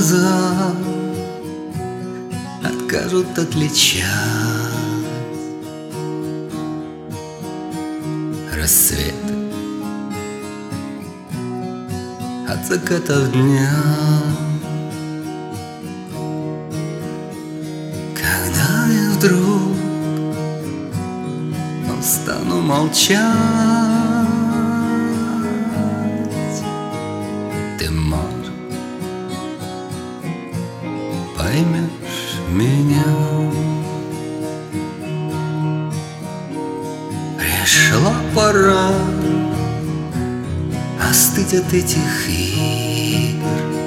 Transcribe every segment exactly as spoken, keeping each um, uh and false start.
глаза откажут отличать рассветы от закатов дня. Когда я вдруг устану молчать, ты, может, поймешь меня. Пришла пора остыть от этих игр,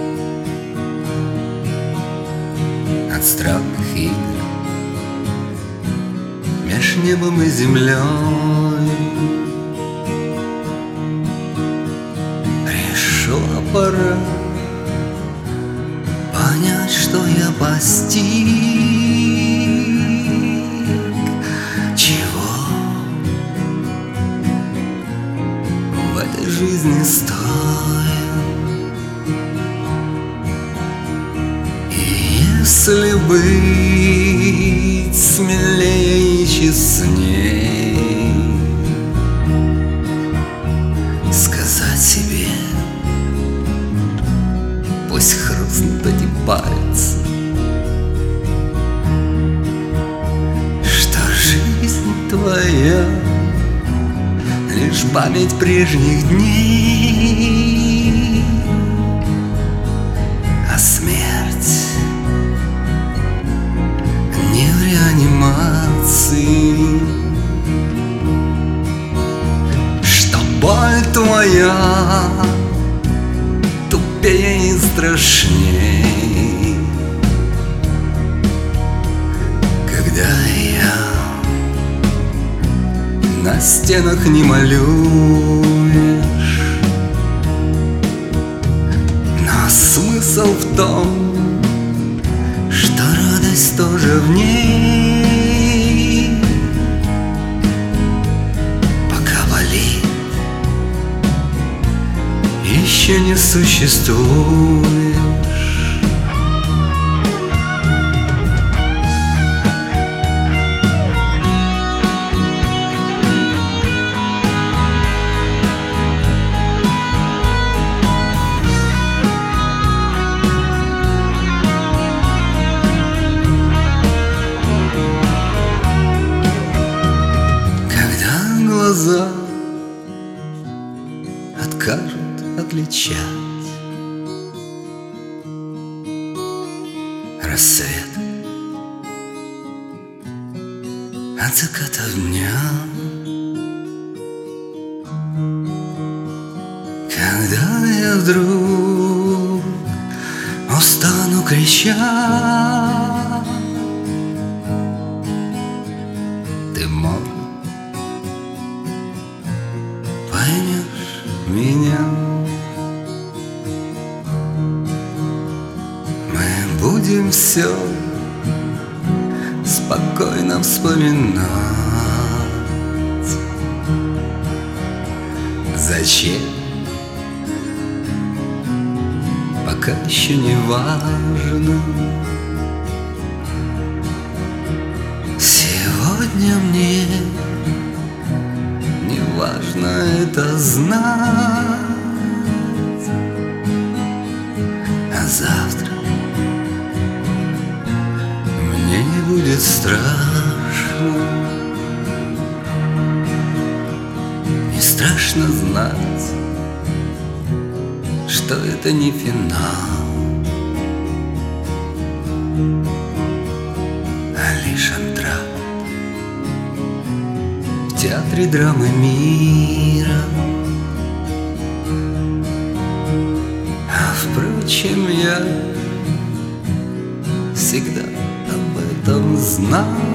от странных игр меж небом и землей. Пришла пора понять, что я постиг, чего в этой жизни стоит. И если быть смелее и честней, сказать себе, пусть хрустнут эти пальцы, что жизнь твоя лишь память прежних дней, а смерть не в реанимации, что боль твоя тупее и страшней, когда я на стенах не молюсь, но смысл в том, что радость тоже в ней. Пока болит, еще не существуешь. Глаза откажут отличать рассвет от заката дня. Когда я вдруг устану кричать, ты, может, поймешь меня. Мы будем все спокойно вспоминать. Зачем? Пока еще не важно. Сегодня мне важно это знать, а завтра мне не будет страшно. Не страшно знать, что это не финал, а лишь антракт в театре драмы мира. А впрочем, я всегда об этом знал.